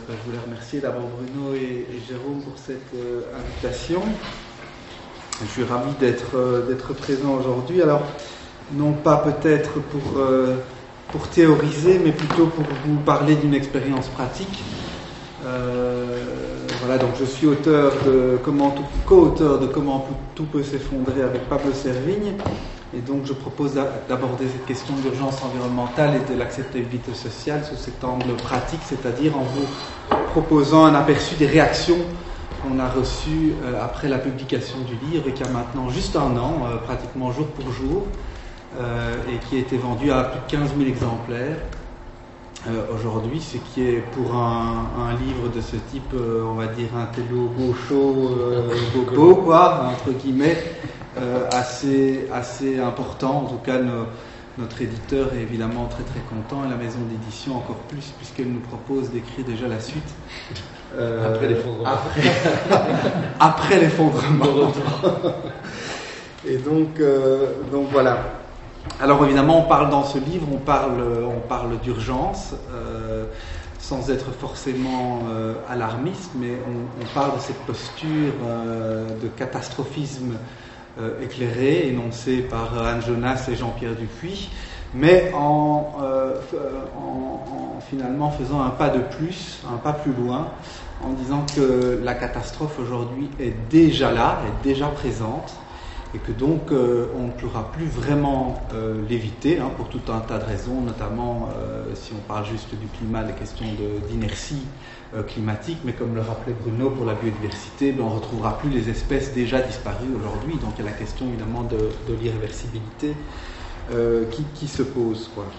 je voulais remercier d'abord Bruno et Jérôme pour cette invitation. Je suis ravi d'être présent aujourd'hui. Alors, non pas peut-être pour théoriser, mais plutôt pour vous parler d'une expérience pratique. Voilà, donc je suis co-auteur de Comment tout peut s'effondrer avec Pablo Servigne. Et donc je propose d'aborder cette question de l'urgence environnementale et de l'acceptabilité sociale sous cet angle pratique, c'est-à-dire en vous proposant un aperçu des réactions qu'on a reçues après la publication du livre et qui a maintenant juste un an, pratiquement jour pour jour, et qui a été vendu à plus de 15 000 exemplaires aujourd'hui, ce qui est pour un livre de ce type, on va dire un télo gaucho, bobo, quoi, entre guillemets, assez important. En tout cas, notre éditeur est évidemment très très content et la maison d'édition encore plus, puisqu'elle nous propose d'écrire déjà la suite. Après l'effondrement. Après l'effondrement. Et donc voilà. Alors évidemment, on parle dans ce livre, on parle d'urgence, sans être forcément alarmiste, mais on parle de cette posture de catastrophisme éclairé, énoncé par Anne Jonas et Jean-Pierre Dupuis, mais en finalement faisant un pas de plus, un pas plus loin, en disant que la catastrophe aujourd'hui est déjà là, est déjà présente, et que donc on ne pourra plus vraiment l'éviter, pour tout un tas de raisons, notamment si on parle juste du climat, les questions d'inertie climatique, mais comme le rappelait Bruno pour la biodiversité, on ne retrouvera plus les espèces déjà disparues aujourd'hui, donc il y a la question évidemment de l'irréversibilité qui se pose, quoi.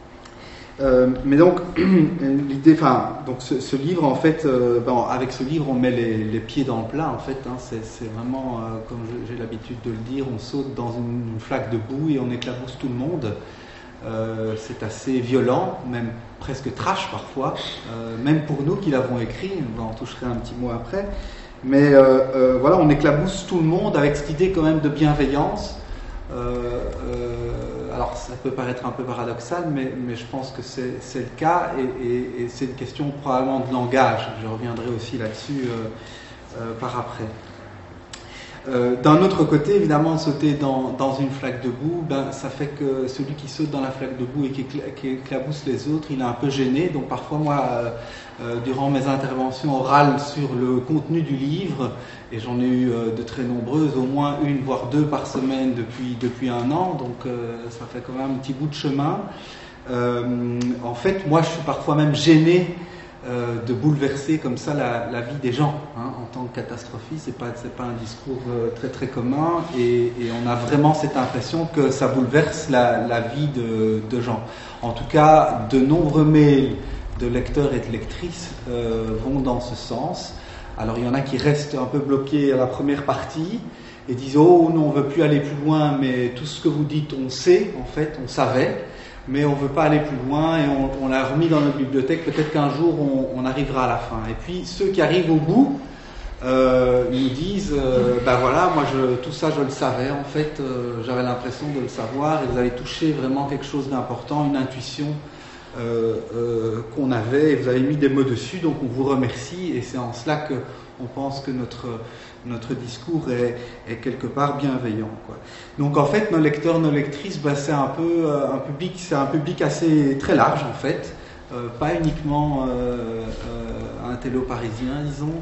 Mais donc l'idée, donc ce livre en fait, avec ce livre on met les pieds dans le plat en fait. C'est vraiment comme j'ai l'habitude de le dire, on saute dans une flaque de boue et on éclabousse tout le monde. C'est assez violent, même presque trash parfois, même pour nous qui l'avons écrit. On en toucherai un petit mot après. Mais voilà, on éclabousse tout le monde avec cette idée quand même de bienveillance. Alors ça peut paraître un peu paradoxal, mais je pense que c'est le cas et c'est une question probablement de langage. Je reviendrai aussi là-dessus par après. D'un autre côté, évidemment, sauter dans une flaque de boue, ça fait que celui qui saute dans la flaque de boue et qui éclabousse les autres, il est un peu gêné. Donc parfois, moi, durant mes interventions orales sur le contenu du livre, et j'en ai eu de très nombreuses, au moins une voire deux par semaine depuis un an, donc ça fait quand même un petit bout de chemin. En fait, moi, je suis parfois même gêné de bouleverser comme ça la vie des gens, en tant que catastrophiste. C'est pas un discours très très commun, et on a vraiment cette impression que ça bouleverse la vie de gens. En tout cas, de nombreux mails de lecteurs et de lectrices vont dans ce sens. Alors il y en a qui restent un peu bloqués à la première partie et disent « Oh non, on ne veut plus aller plus loin, mais tout ce que vous dites, on sait, en fait, on savait, mais on ne veut pas aller plus loin et on l'a remis dans notre bibliothèque, peut-être qu'un jour on arrivera à la fin. » Et puis ceux qui arrivent au bout nous disent voilà, moi tout ça je le savais, en fait, j'avais l'impression de le savoir, et vous avez touché vraiment quelque chose d'important, une intuition qu'on avait, et vous avez mis des mots dessus, donc on vous remercie, et c'est en cela qu'on pense que notre discours est quelque part bienveillant, quoi. Donc en fait, nos lecteurs, nos lectrices, c'est un peu un public assez très large en fait, pas uniquement un télo parisien, disons.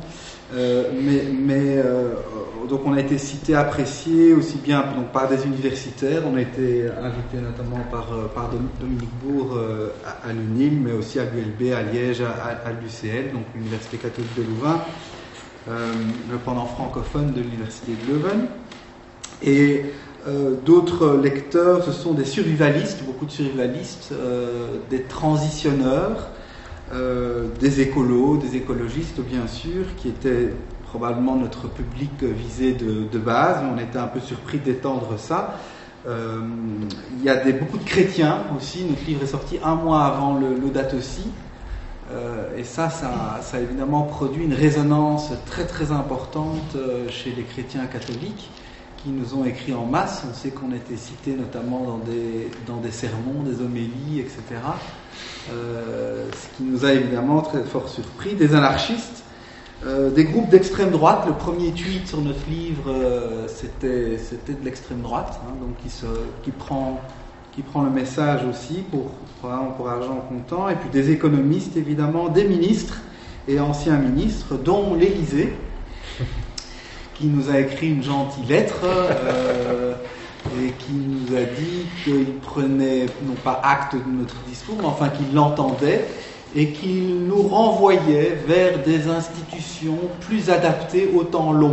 Donc on a été cité, apprécié aussi bien donc par des universitaires. On a été invité notamment par Dominique Bourg à l'UNIL, mais aussi à l'ULB, à Liège, à l'UCL, donc l'Université catholique de Louvain, le pendant francophone de l'Université de Leuven. Et d'autres lecteurs, ce sont des survivalistes, beaucoup de survivalistes, des transitionneurs, des écolos, des écologistes bien sûr, qui étaient probablement notre public visé de base. On était un peu surpris d'étendre ça. Il y a beaucoup de chrétiens aussi. Notre livre est sorti un mois avant Laudato Si, et ça a évidemment produit une résonance très très importante chez les chrétiens catholiques qui nous ont écrit en masse. On sait qu'on était cités notamment dans des sermons, des homélies, etc. ce qui nous a évidemment très fort surpris, des anarchistes, des groupes d'extrême droite. Le premier tweet sur notre livre, c'était de l'extrême droite, hein, donc qui prend le message aussi pour argent comptant, et puis des économistes évidemment, des ministres et anciens ministres, dont l'Élysée, qui nous a écrit une gentille lettre et qui nous a dit qu'il prenait non pas acte de notre discours, mais enfin qu'il l'entendait et qu'il nous renvoyait vers des institutions plus adaptées au temps long,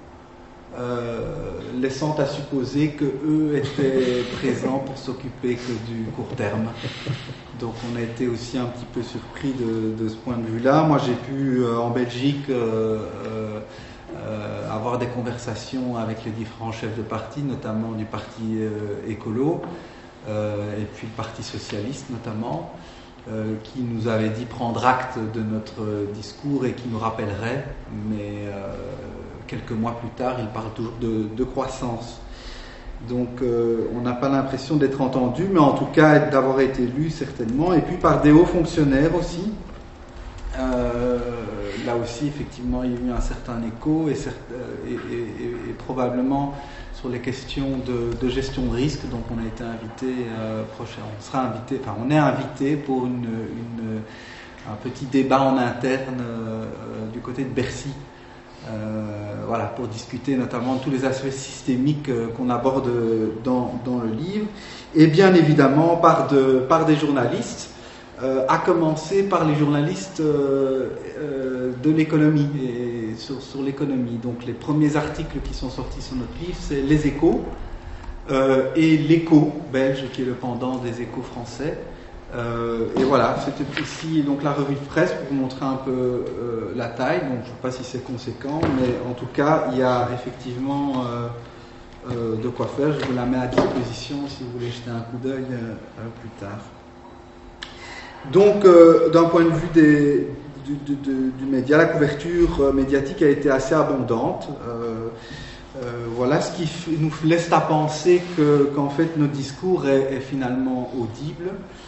laissant à supposer qu'eux étaient présents pour s'occuper que du court terme. Donc on a été aussi un petit peu surpris de ce point de vue-là. Moi j'ai pu en Belgique avoir des conversations avec les différents chefs de parti, notamment du parti écolo, et puis le parti socialiste notamment, qui nous avait dit prendre acte de notre discours et qui nous rappellerait, mais quelques mois plus tard, il parle toujours de croissance. Donc on n'a pas l'impression d'être entendu, mais en tout cas d'avoir été lu certainement, et puis par des hauts fonctionnaires aussi. Là aussi, effectivement, il y a eu un certain écho et probablement sur les questions de gestion de risque. Donc, on a été invité on est invité pour un petit débat en interne du côté de Bercy. Voilà, pour discuter notamment de tous les aspects systémiques qu'on aborde dans le livre, et bien évidemment par des journalistes. À commencer par les journalistes de l'économie et sur l'économie. Donc les premiers articles qui sont sortis sur notre livre, c'est Les Échos et l'Écho belge, qui est le pendant des Échos français. Et voilà, c'était ici donc la revue de presse pour vous montrer un peu la taille. Donc je ne sais pas si c'est conséquent, mais en tout cas, il y a effectivement de quoi faire. Je vous la mets à disposition si vous voulez jeter un coup d'œil plus tard. Donc, d'un point de vue du média, la couverture médiatique a été assez abondante. Voilà, ce qui nous laisse à penser qu'en fait notre discours est finalement audible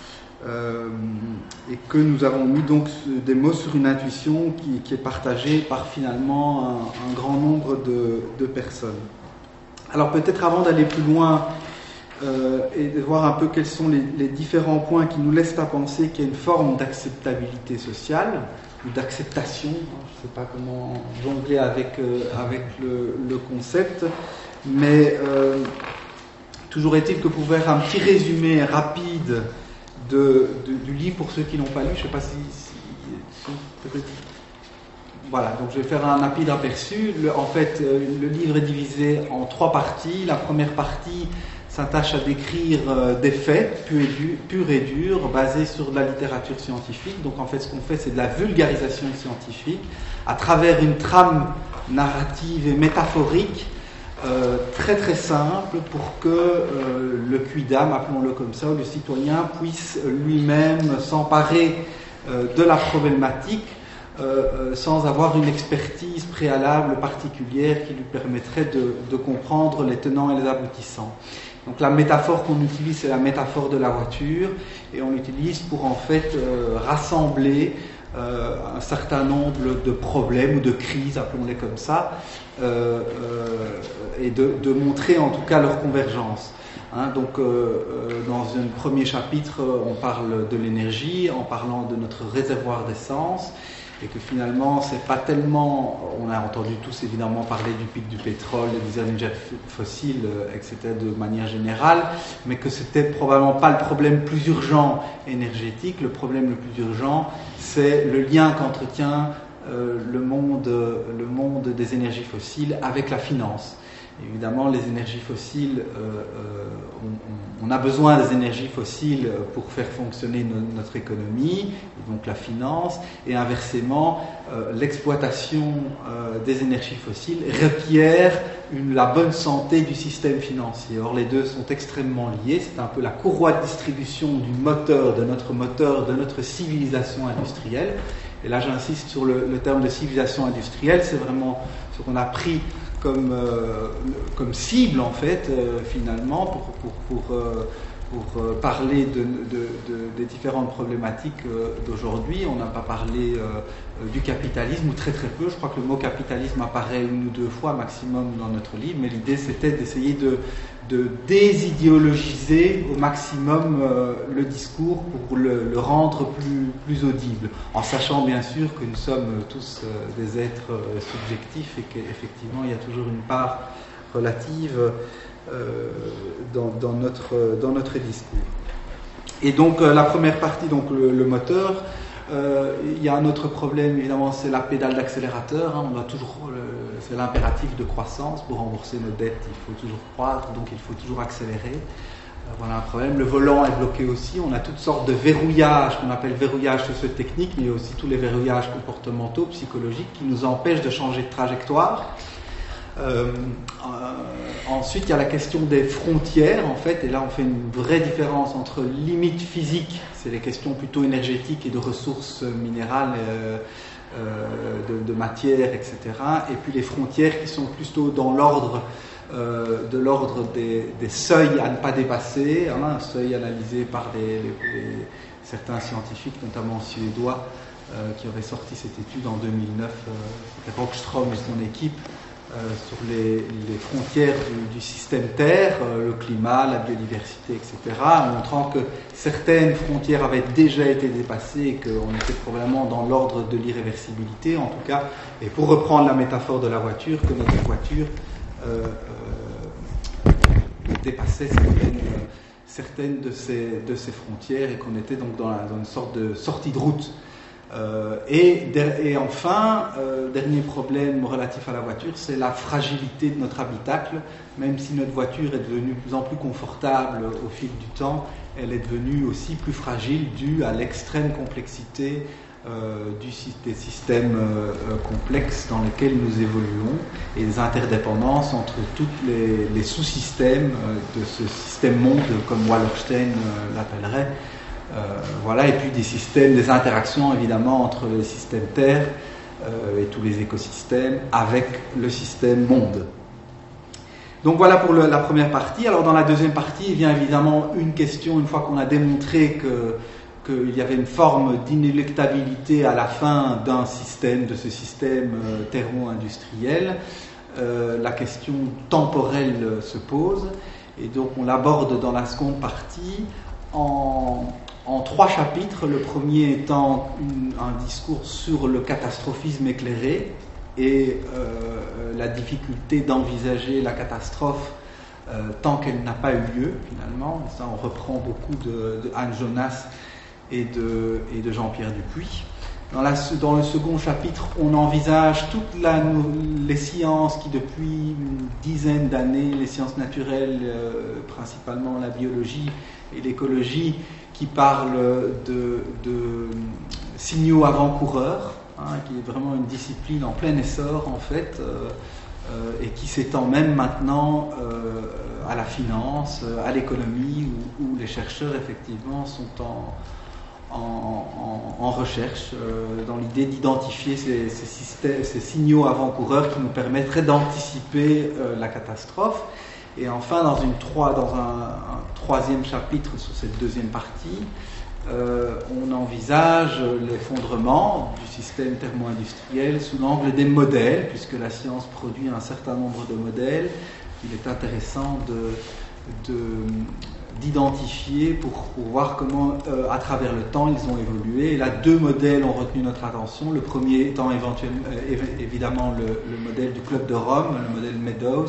et que nous avons mis donc des mots sur une intuition qui est partagée par finalement un grand nombre de personnes. Alors peut-être avant d'aller plus loin, et de voir un peu quels sont les différents points qui nous laissent à penser qu'il y a une forme d'acceptabilité sociale ou d'acceptation, je ne sais pas comment jongler avec le concept, mais toujours est-il que pour faire un petit résumé rapide du livre pour ceux qui ne l'ont pas lu, je ne sais pas si peut-être. Voilà, donc je vais faire un rapide aperçu. En fait, le livre est divisé en 3 parties. La première partie s'attache à décrire des faits purs et durs, basés sur de la littérature scientifique. Donc en fait, ce qu'on fait, c'est de la vulgarisation scientifique à travers une trame narrative et métaphorique très très simple pour que le quidam, appelons-le comme ça, ou le citoyen puisse lui-même s'emparer de la problématique sans avoir une expertise préalable particulière qui lui permettrait de comprendre les tenants et les aboutissants. Donc la métaphore qu'on utilise, c'est la métaphore de la voiture, et on l'utilise pour en fait rassembler un certain nombre de problèmes ou de crises, appelons-les comme ça, et de montrer en tout cas leur convergence. Donc dans un premier chapitre, on parle de l'énergie en parlant de notre réservoir d'essence, et que finalement c'est pas tellement, on a entendu tous évidemment parler du pic du pétrole, des énergies fossiles, etc. de manière générale, mais que c'était probablement pas le problème plus urgent énergétique. Le problème le plus urgent, c'est le lien qu'entretient le monde des énergies fossiles avec la finance. Évidemment, les énergies fossiles, on a besoin des énergies fossiles pour faire fonctionner notre économie, et donc la finance, et inversement, l'exploitation des énergies fossiles requiert la bonne santé du système financier. Or, les deux sont extrêmement liés. C'est un peu la courroie de distribution du moteur, de notre civilisation industrielle. Et là, j'insiste sur le terme de civilisation industrielle. C'est vraiment ce qu'on a pris comme cible en fait finalement pour parler des différentes problématiques d'aujourd'hui. On n'a pas parlé du capitalisme, ou très très peu. Je crois que le mot capitalisme apparaît 1 ou 2 fois maximum dans notre livre, mais l'idée c'était d'essayer de désidéologiser au maximum le discours pour le rendre plus audible, en sachant bien sûr que nous sommes tous des êtres subjectifs et qu'effectivement il y a toujours une part relative dans notre discours. Et donc la première partie, donc le moteur, il y a un autre problème évidemment, c'est la pédale d'accélérateur, hein, on doit toujours, c'est l'impératif de croissance. Pour rembourser nos dettes, il faut toujours croître, donc il faut toujours accélérer. Voilà un problème. Le volant est bloqué aussi, on a toutes sortes de verrouillages qu'on appelle verrouillages socio-techniques, mais aussi tous les verrouillages comportementaux, psychologiques qui nous empêchent de changer de trajectoire. Ensuite, il y a la question des frontières, en fait, et là on fait une vraie différence entre limites physiques, c'est les questions plutôt énergétiques et de ressources minérales, de matière, etc., et puis les frontières qui sont plutôt dans l'ordre des seuils à ne pas dépasser, hein, un seuil analysé par certains scientifiques, notamment suédois, qui auraient sorti cette étude en 2009, c'était Rockström et son équipe, sur les frontières du système Terre, le climat, la biodiversité, etc., montrant que certaines frontières avaient déjà été dépassées et qu'on était probablement dans l'ordre de l'irréversibilité, en tout cas, et pour reprendre la métaphore de la voiture, que notre voiture dépassait certaines de ces frontières et qu'on était donc dans une sorte de sortie de route. Et enfin, dernier problème relatif à la voiture, c'est la fragilité de notre habitacle. Même si notre voiture est devenue de plus en plus confortable au fil du temps, elle est devenue aussi plus fragile due à l'extrême complexité des systèmes complexes dans lesquels nous évoluons et les interdépendances entre tous les sous-systèmes de ce système monde, comme Wallerstein l'appellerait. Voilà, et puis des interactions évidemment entre le système Terre et tous les écosystèmes avec le système monde. Donc voilà pour la première partie. Alors dans la deuxième partie, il vient évidemment une question, une fois qu'on a démontré qu'il y avait une forme d'inéluctabilité à la fin de ce système thermo-industriel, la question temporelle se pose, et donc on l'aborde dans la seconde partie en 3 chapitres, le premier étant un discours sur le catastrophisme éclairé et la difficulté d'envisager la catastrophe tant qu'elle n'a pas eu lieu finalement. Ça, on reprend beaucoup de Anne Jonas et de Jean-Pierre Dupuis. Dans le second chapitre, on envisage toutes les sciences qui depuis une dizaine d'années, les sciences naturelles, principalement la biologie et l'écologie, qui parlent de signaux avant-coureurs, hein, qui est vraiment une discipline en plein essor en fait, et qui s'étend même maintenant à la finance, à l'économie, où les chercheurs effectivement sont en recherche dans l'idée d'identifier ces signaux avant-coureurs qui nous permettraient d'anticiper la catastrophe. Et enfin, dans un troisième chapitre sur cette deuxième partie, on envisage l'effondrement du système thermo-industriel sous l'angle des modèles, puisque la science produit un certain nombre de modèles. Il est intéressant d'identifier pour voir comment, à travers le temps, ils ont évolué. Et là, 2 modèles ont retenu notre attention. Le premier étant évidemment le modèle du Club de Rome, le modèle Meadows,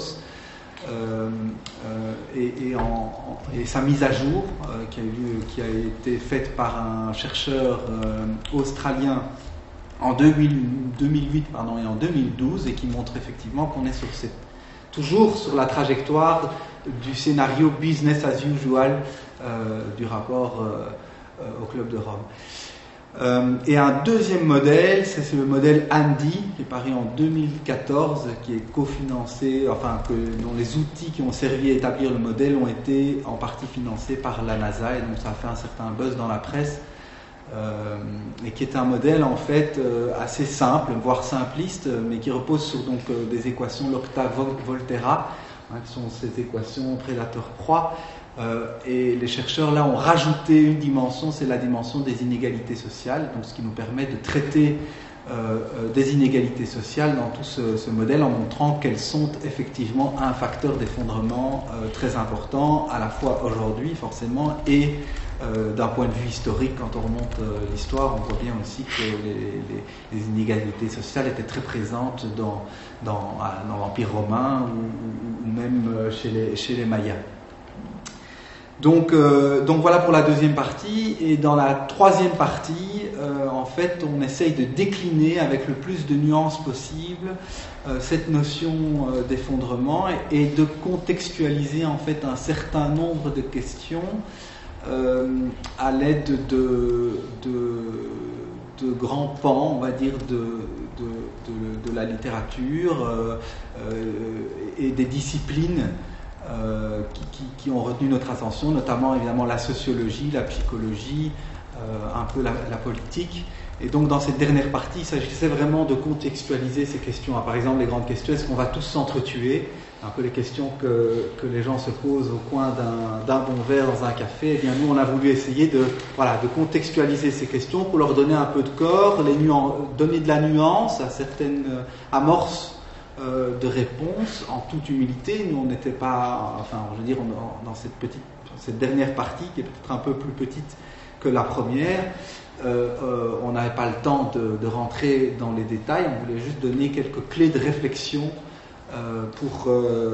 et sa mise à jour qui a été faite par un chercheur australien en 2008 et en 2012, et qui montre effectivement qu'on est toujours sur la trajectoire du scénario business as usual du rapport au Club de Rome. Et un deuxième modèle, c'est le modèle Andy, qui est paru en 2014, qui est cofinancé, dont les outils qui ont servi à établir le modèle ont été en partie financés par la NASA, et donc ça a fait un certain buzz dans la presse, et qui est un modèle en fait assez simple, voire simpliste, mais qui repose sur des équations Lotka-Volterra, qui sont ces équations prédateur-proie, Et les chercheurs là ont rajouté une dimension, c'est la dimension des inégalités sociales, donc ce qui nous permet de traiter des inégalités sociales dans tout ce modèle en montrant qu'elles sont effectivement un facteur d'effondrement très important, à la fois aujourd'hui forcément et d'un point de vue historique. Quand on remonte l'histoire, on voit bien aussi que les inégalités sociales étaient très présentes dans l'Empire romain ou même chez les Mayas. Donc voilà pour la deuxième partie. Et dans la troisième partie, en fait, on essaye de décliner avec le plus de nuances possible cette notion d'effondrement et de contextualiser en fait un certain nombre de questions à l'aide de grands pans, on va dire, de la littérature et des disciplines qui ont retenu notre attention, notamment évidemment la sociologie, la psychologie, un peu la politique. Et donc dans cette dernière partie, il s'agissait vraiment de contextualiser ces questions. Par exemple, les grandes questions, est-ce qu'on va tous s'entretuer? Un peu les questions que les gens se posent au coin d'un bon verre dans un café. Eh bien nous, on a voulu essayer de contextualiser ces questions pour leur donner un peu de corps, donner de la nuance à certaines amorces de réponse en toute humilité. Nous on n'était pas, dans cette dernière partie qui est peut-être un peu plus petite que la première, on n'avait pas le temps de rentrer dans les détails. On voulait juste donner quelques clés de réflexion pour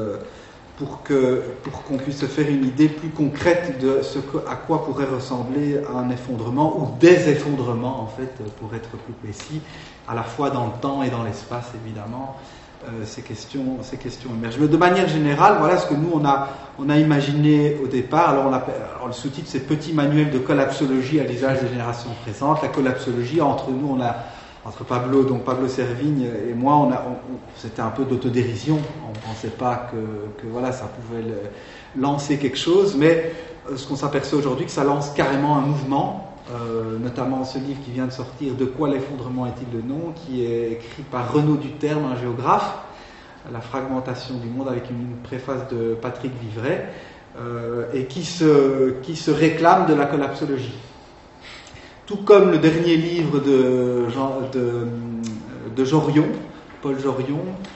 qu'on puisse se faire une idée plus concrète de à quoi pourrait ressembler un effondrement ou des effondrements en fait, pour être plus précis, à la fois dans le temps et dans l'espace évidemment. Ces questions émergent. Mais de manière générale, voilà ce que nous on a imaginé au départ. Alors le sous-titre c'est Petit manuel de collapsologie à l'usage des générations présentes. La collapsologie, entre nous, entre Pablo Servigne et moi, c'était un peu d'autodérision. On ne pensait pas que voilà, ça pouvait lancer quelque chose, mais ce qu'on s'aperçoit aujourd'hui, que ça lance carrément un mouvement. Notamment ce livre qui vient de sortir, De quoi l'effondrement est-il le nom, qui est écrit par Renaud Duterme, un géographe, La fragmentation du monde, avec une préface de Patrick Vivray, et qui se réclame de la collapsologie. Tout comme le dernier livre de Jorion, Paul Jorion,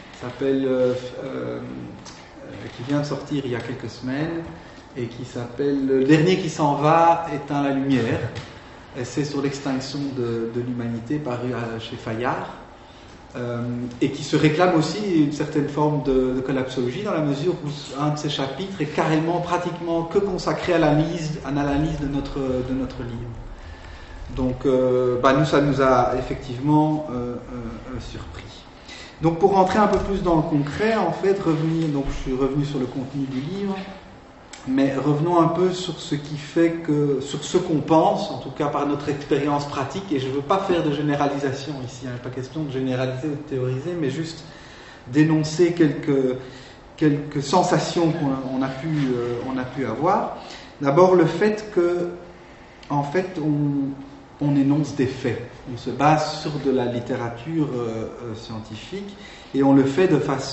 qui vient de sortir il y a quelques semaines, et qui s'appelle Le dernier qui s'en va éteint la lumière. Essai sur l'extinction de l'humanité, paru chez Fayard, et qui se réclame aussi une certaine forme de collapsologie, dans la mesure où un de ses chapitres est pratiquement que consacré à l'analyse de notre livre. Donc nous, ça nous a effectivement surpris. Donc pour rentrer un peu plus dans le concret, en fait, je suis revenu sur le contenu du livre, mais revenons un peu sur ce qu'on pense, en tout cas par notre expérience pratique, et je ne veux pas faire de généralisation ici, il n'est pas question de généraliser ou de théoriser, mais juste d'énoncer quelques sensations qu'on a pu avoir. D'abord le fait que, en fait, on énonce des faits, on se base sur de la littérature scientifique, et on le fait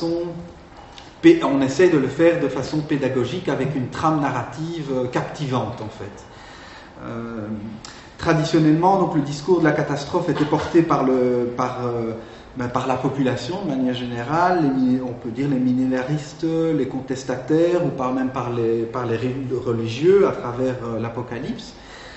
on essaie de le faire de façon pédagogique avec une trame narrative captivante en fait. Traditionnellement, donc, le discours de la catastrophe était porté par la population de manière générale, on peut dire les millénaristes, les contestataires, ou même par les religieux à travers l'Apocalypse.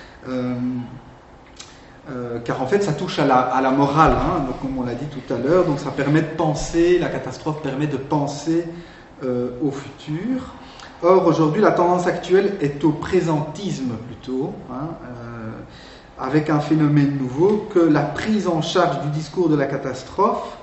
Car en fait ça touche à la morale, donc, comme on l'a dit tout à l'heure, donc ça permet de penser, la catastrophe permet de penser au futur. Or aujourd'hui la tendance actuelle est au présentisme plutôt, avec un phénomène nouveau, que la prise en charge du discours de la catastrophe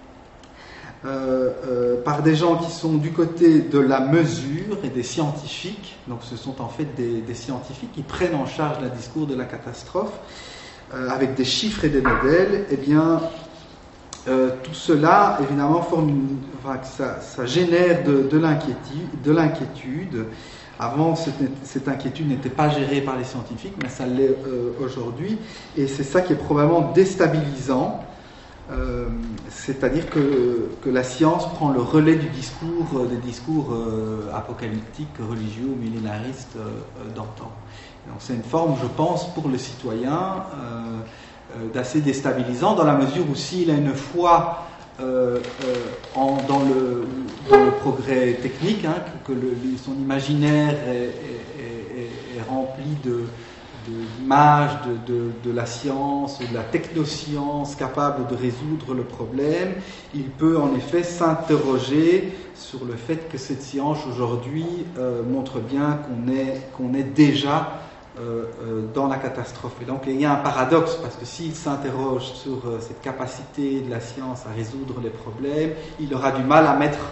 par des gens qui sont du côté de la mesure et des scientifiques, donc ce sont en fait des scientifiques qui prennent en charge le discours de la catastrophe, avec des chiffres et des modèles, eh bien, tout cela, évidemment, ça génère de l'inquiétude. Avant, cette inquiétude n'était pas gérée par les scientifiques, mais ça l'est aujourd'hui, et c'est ça qui est probablement déstabilisant. c'est-à-dire que la science prend le relais des discours apocalyptiques, religieux, millénaristes d'antan. Donc c'est une forme, je pense, pour le citoyen d'assez déstabilisant, dans la mesure où s'il a une foi dans le progrès technique, hein, que son imaginaire est rempli d'images de la science, de la technoscience capable de résoudre le problème, il peut en effet s'interroger sur le fait que cette science aujourd'hui montre bien qu'on est déjà dans la catastrophe. Et donc il y a un paradoxe, parce que s'il s'interroge sur cette capacité de la science à résoudre les problèmes, il aurait du mal à mettre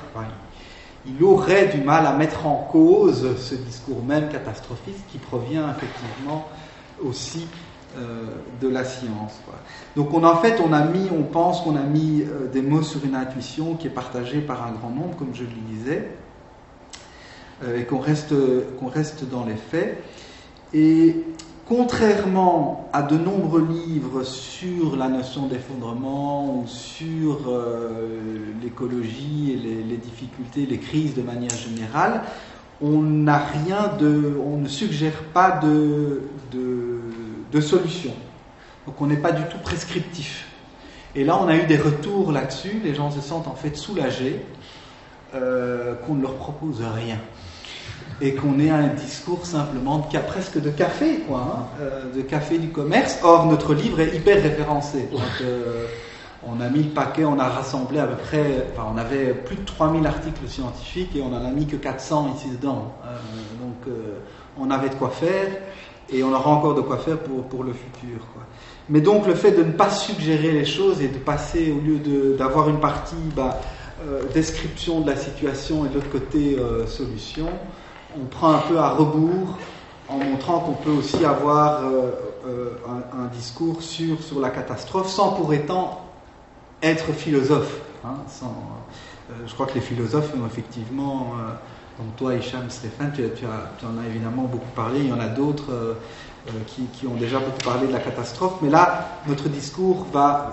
en cause ce discours même catastrophiste qui provient effectivement aussi de la science, quoi. Donc on pense qu'on a mis des mots sur une intuition qui est partagée par un grand nombre, comme je le disais, et qu'on reste dans les faits. Et contrairement à de nombreux livres sur la notion d'effondrement ou sur l'écologie et les difficultés, les crises de manière générale, on ne suggère pas de solution. Donc on n'est pas du tout prescriptif. Et là, on a eu des retours là-dessus. Les gens se sentent en fait soulagés qu'on ne leur propose rien. Et qu'on ait un discours simplement presque de café, quoi, hein, de café du commerce. Or, notre livre est hyper référencé. Donc, on a mis le paquet, on a rassemblé à peu près, on avait plus de 3000 articles scientifiques et on n'en a mis que 400 ici dedans. Donc, on avait de quoi faire et on aura encore de quoi faire pour le futur, quoi. Mais donc, le fait de ne pas suggérer les choses et de passer, au lieu d'avoir une partie description de la situation et de l'autre côté solution, on prend un peu à rebours en montrant qu'on peut aussi avoir un discours sur la catastrophe sans pour autant être philosophe. Hein, je crois que les philosophes ont effectivement, donc toi Hicham, Stéphane, tu en as évidemment beaucoup parlé, il y en a d'autres qui ont déjà beaucoup parlé de la catastrophe, mais là notre discours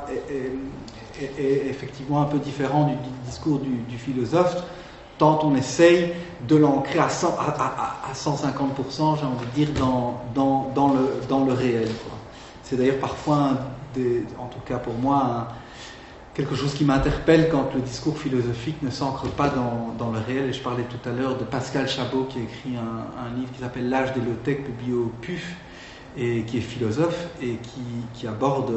est effectivement un peu différent du discours du philosophe, tant on essaye de l'ancrer à 150%, j'ai envie de dire, dans le réel, quoi. C'est d'ailleurs parfois, en tout cas pour moi, quelque chose qui m'interpelle quand le discours philosophique ne s'ancre pas dans le réel. Et je parlais tout à l'heure de Pascal Chabot qui a écrit un livre qui s'appelle L'âge des low-tech, publié au PUF, et qui est philosophe et qui aborde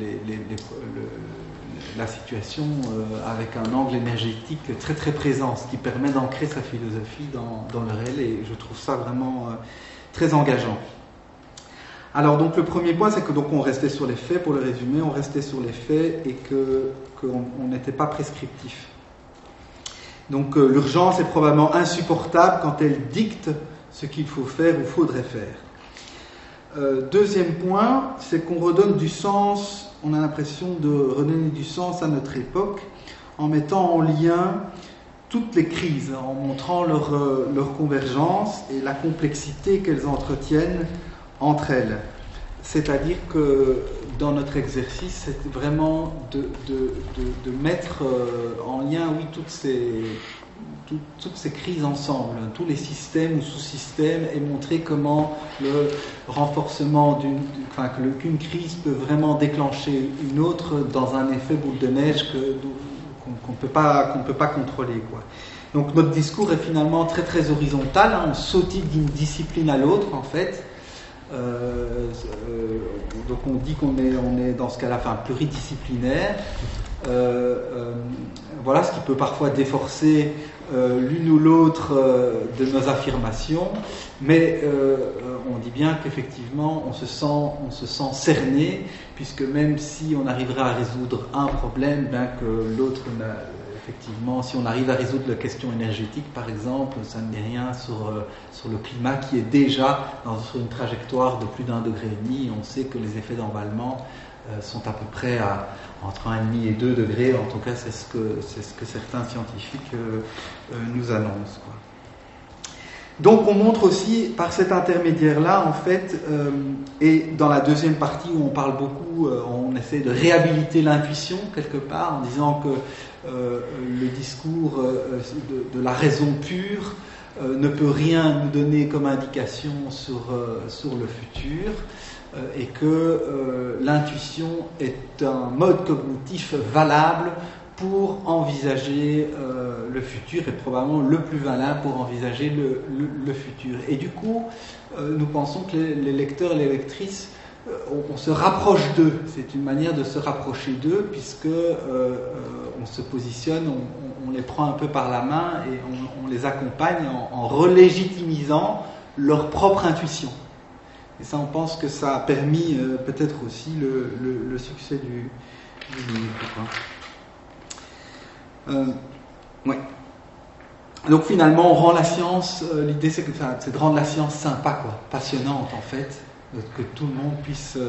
la situation avec un angle énergétique très très présent, ce qui permet d'ancrer sa philosophie dans le réel, et je trouve ça vraiment très engageant. Alors donc le premier point, c'est que donc on restait sur les faits, pour le résumer, on restait sur les faits et qu'on n'était pas prescriptif. Donc l'urgence est probablement insupportable quand elle dicte ce qu'il faut faire ou faudrait faire. Deuxième point, c'est qu'on redonne du sens. On a l'impression de redonner du sens à notre époque en mettant en lien toutes les crises, en montrant leur convergence et la complexité qu'elles entretiennent entre elles. C'est-à-dire que dans notre exercice, c'est vraiment de mettre en lien, oui, toutes ces crises ensemble, tous les systèmes ou sous-systèmes, et montrer comment le renforcement qu'une crise peut vraiment déclencher une autre dans un effet boule de neige qu'on ne peut pas contrôler, quoi. Donc notre discours est finalement très très horizontal, hein, on sautille d'une discipline à l'autre en fait. Donc on dit qu'on est dans ce cas-là pluridisciplinaire. Voilà, ce qui peut parfois déforcer l'une ou l'autre de nos affirmations, mais on dit bien qu'effectivement on se sent cerné, puisque même si on arriverait à résoudre un problème, bien que l'autre effectivement, si on arrive à résoudre la question énergétique par exemple, ça ne dit rien sur le climat qui est déjà sur une trajectoire de plus d'1,5 degré. On sait que les effets d'emballement sont à peu près entre 1,5 et 2 degrés, en tout cas c'est ce que certains scientifiques nous annoncent, quoi. Donc on montre aussi par cet intermédiaire-là, en fait, et dans la deuxième partie où on parle beaucoup, on essaie de réhabiliter l'intuition quelque part, en disant que le discours de la raison pure ne peut rien nous donner comme indication sur le futur, et que l'intuition est un mode cognitif valable pour envisager le futur, et probablement le plus valable pour envisager le futur. Et du coup, nous pensons que les lecteurs et les lectrices, on se rapproche d'eux. C'est une manière de se rapprocher d'eux, puisque on se positionne, on les prend un peu par la main et on les accompagne en relégitimisant leur propre intuition. Et ça, on pense que ça a permis peut-être aussi le succès du livre. Ouais. Donc finalement, on rend la science, l'idée c'est de rendre la science sympa, quoi, passionnante en fait, que tout le monde puisse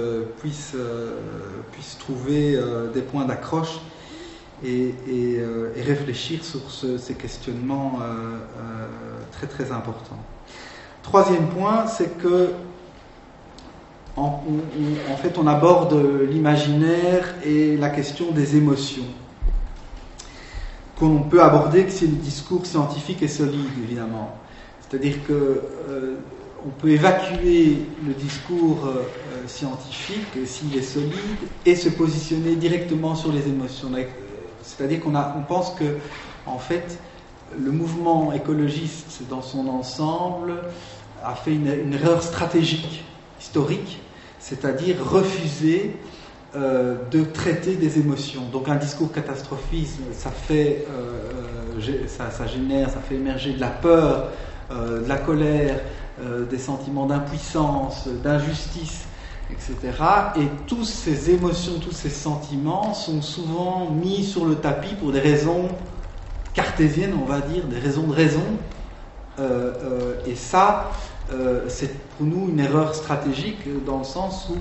trouver des points d'accroche et réfléchir sur ces questionnements très très importants. Troisième point, c'est que en fait on aborde l'imaginaire et la question des émotions, qu'on peut aborder que c'est le discours scientifique et solide, évidemment. C'est-à-dire que on peut évacuer le discours scientifique s'il est solide et se positionner directement sur les émotions. C'est-à-dire qu'on pense que, en fait, le mouvement écologiste dans son ensemble a fait une erreur stratégique, historique, c'est-à-dire refuser de traiter des émotions. Donc un discours catastrophiste, ça fait émerger de la peur, de la colère, des sentiments d'impuissance, d'injustice, etc. Et toutes ces émotions, tous ces sentiments sont souvent mis sur le tapis pour des raisons cartésiennes, on va dire, des raisons de raison. Et ça, c'est pour nous une erreur stratégique dans le sens où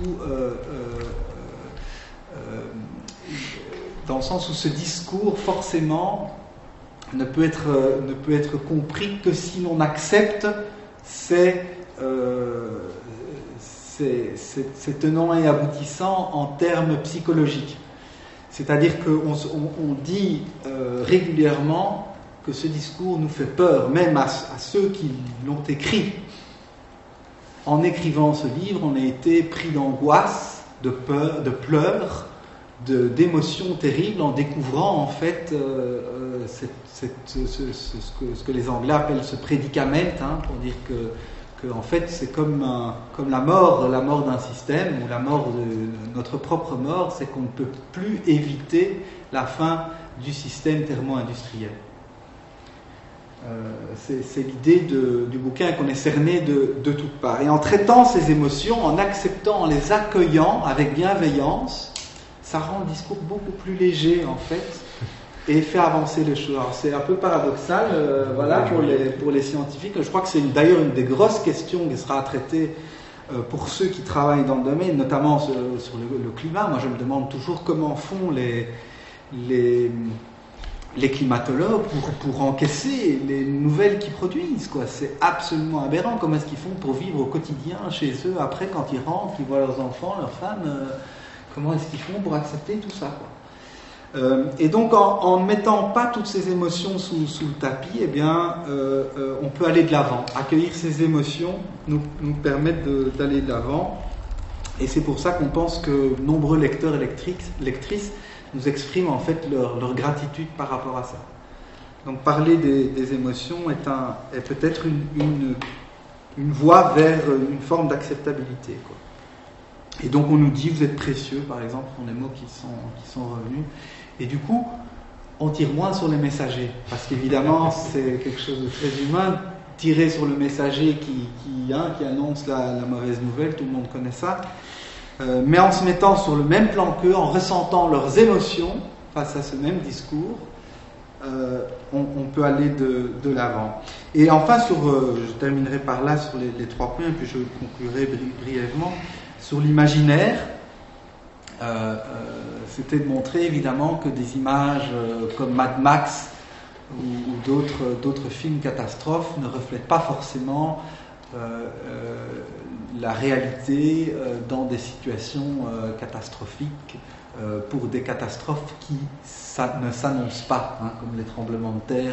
ce discours forcément ne peut être compris que si l'on accepte ces tenants et aboutissants en termes psychologiques. C'est-à-dire qu'on dit régulièrement que ce discours nous fait peur, même à ceux qui l'ont écrit. En écrivant ce livre, on a été pris d'angoisse, de peur, de pleurs, d'émotions terribles en découvrant en fait ce que les Anglais appellent ce prédicament, pour dire que en fait c'est comme la mort d'un système, ou la mort de notre propre mort, c'est qu'on ne peut plus éviter la fin du système thermo-industriel. C'est l'idée du bouquin, qu'on est cerné de toutes parts. Et en traitant ces émotions, en acceptant, en les accueillant avec bienveillance, ça rend le discours beaucoup plus léger en fait, et fait avancer les choses. Alors c'est un peu paradoxal, voilà, pour les scientifiques. Je crois que c'est d'ailleurs une des grosses questions qui sera traitée pour ceux qui travaillent dans le domaine, notamment sur le climat. Moi je me demande toujours comment font les climatologues pour encaisser les nouvelles qu'ils produisent, quoi. C'est absolument aberrant. Comment est-ce qu'ils font pour vivre au quotidien chez eux après, quand ils rentrent, qu'ils voient leurs enfants, leurs femmes, comment est-ce qu'ils font pour accepter tout ça, quoi. Et donc en ne mettant pas toutes ces émotions sous le tapis, eh bien, on peut aller de l'avant. Accueillir ces émotions nous permet d'aller de l'avant, et c'est pour ça qu'on pense que nombreux lecteurs et lectrices nous expriment en fait leur gratitude par rapport à ça. Donc parler des émotions est peut-être une voie vers une forme d'acceptabilité, quoi. Et donc on nous dit vous êtes précieux, par exemple, ce sont des mots qui sont revenus. Et du coup, on tire moins sur les messagers, parce qu'évidemment c'est quelque chose de très humain. Tirer sur le messager qui annonce la mauvaise nouvelle, tout le monde connaît ça. Mais en se mettant sur le même plan qu'eux, en ressentant leurs émotions face à ce même discours, on peut aller de l'avant. Et enfin, je terminerai par là sur les 3 points, puis je conclurai brièvement. Sur l'imaginaire, c'était de montrer évidemment que des images comme Mad Max ou d'autres films catastrophes ne reflètent pas forcément la réalité dans des situations catastrophiques, pour des catastrophes qui ne s'annoncent pas, hein, comme les tremblements de terre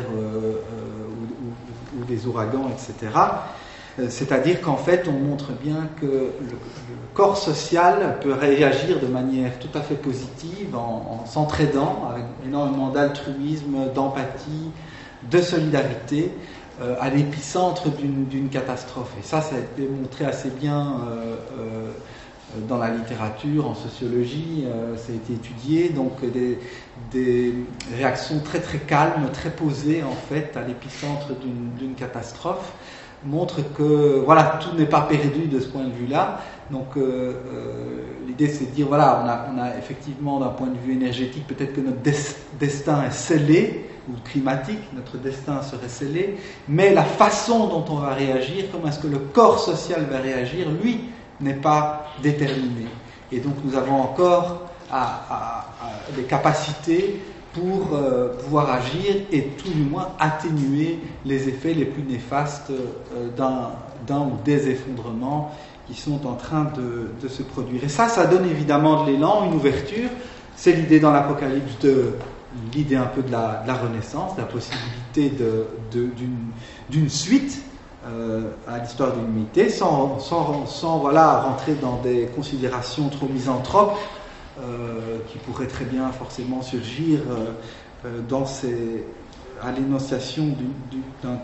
ou des ouragans, etc. C'est-à-dire qu'en fait, on montre bien que le corps social peut réagir de manière tout à fait positive en s'entraidant, avec énormément d'altruisme, d'empathie, de solidarité, à l'épicentre d'une catastrophe. Et ça a été montré assez bien dans la littérature, en sociologie, ça a été étudié, donc des réactions très très calmes, très posées en fait, à l'épicentre d'une catastrophe, montre que voilà, tout n'est pas perdu de ce point de vue-là. Donc l'idée c'est de dire voilà, on a effectivement d'un point de vue énergétique, peut-être que notre destin est scellé, ou climatique, notre destin serait scellé, mais la façon dont on va réagir, comment est-ce que le corps social va réagir, lui, n'est pas déterminé. Et donc nous avons encore des capacités pour pouvoir agir et tout du moins atténuer les effets les plus néfastes d'un ou des effondrements qui sont en train de se produire. Et ça donne évidemment de l'élan, une ouverture. C'est l'idée dans l'Apocalypse l'idée un peu de la Renaissance, la possibilité d'une suite à l'histoire de l'humanité, sans rentrer dans des considérations trop misanthropes qui pourraient très bien forcément surgir à l'énonciation d'une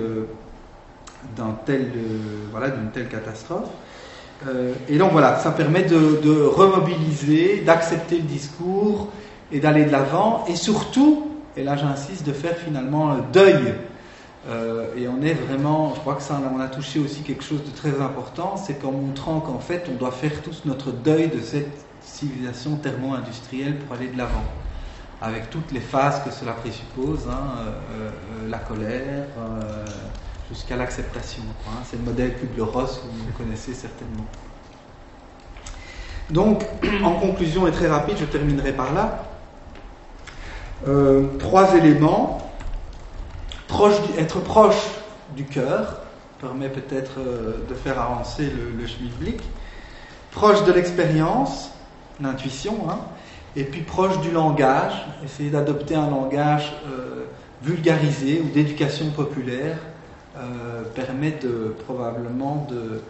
telle catastrophe. Et donc voilà, ça permet de remobiliser, d'accepter le discours et d'aller de l'avant, et surtout, et là j'insiste, de faire finalement un deuil. Et on est vraiment, je crois que ça, on a touché aussi quelque chose de très important, c'est qu'en montrant qu'en fait on doit faire tous notre deuil de cette civilisation thermo-industrielle pour aller de l'avant, avec toutes les phases que cela présuppose, la colère, jusqu'à l'acceptation. C'est le modèle Kübler-Ross que vous connaissez certainement. Donc, en conclusion et très rapide, je terminerai par là. 3 éléments. Être proche du cœur permet peut-être de faire avancer le schmilblick. Proche de l'expérience, l'intuition, et puis proche du langage, essayer d'adopter un langage vulgarisé ou d'éducation populaire permet probablement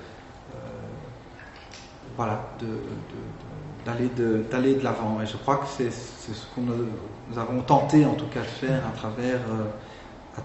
d'aller de l'avant. Et je crois que c'est ce que nous avons tenté en tout cas de faire à travers